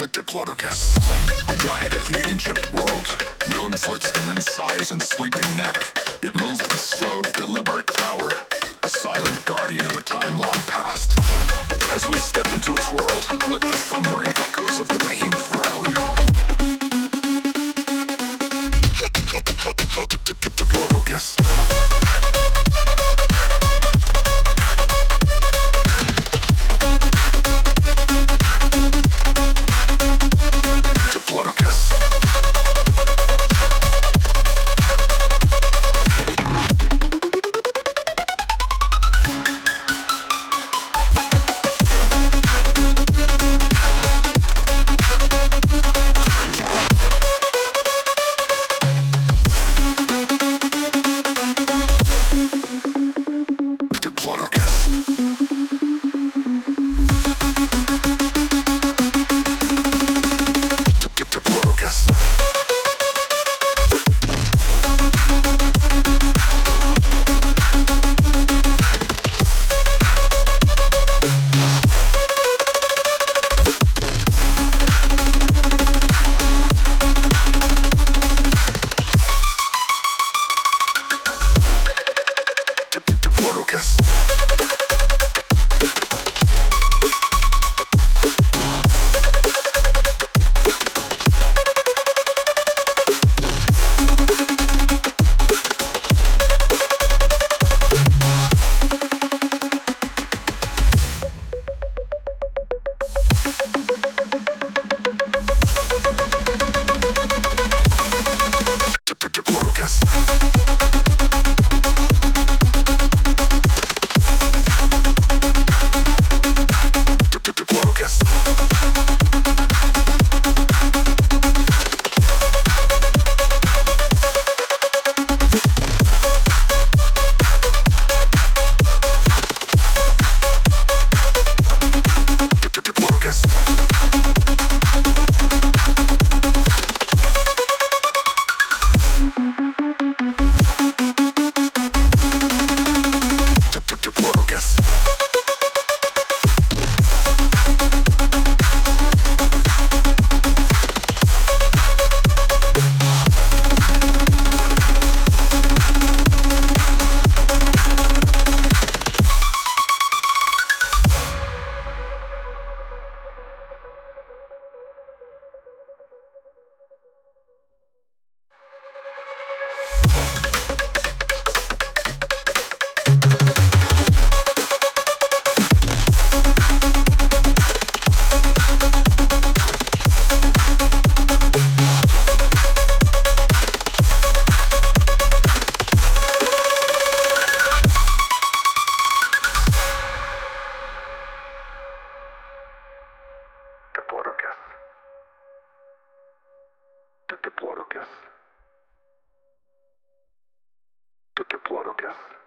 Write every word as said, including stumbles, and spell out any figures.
The Diplodocus, a giant of the ancient world, known for its immense size and sweeping neck. It moves with slow, deliberate power, a silent guardian of a time long past. As we step into its world, let the thundering echoes of the rain drown. Diplodocus. The Diplodocus. The Diplodocus.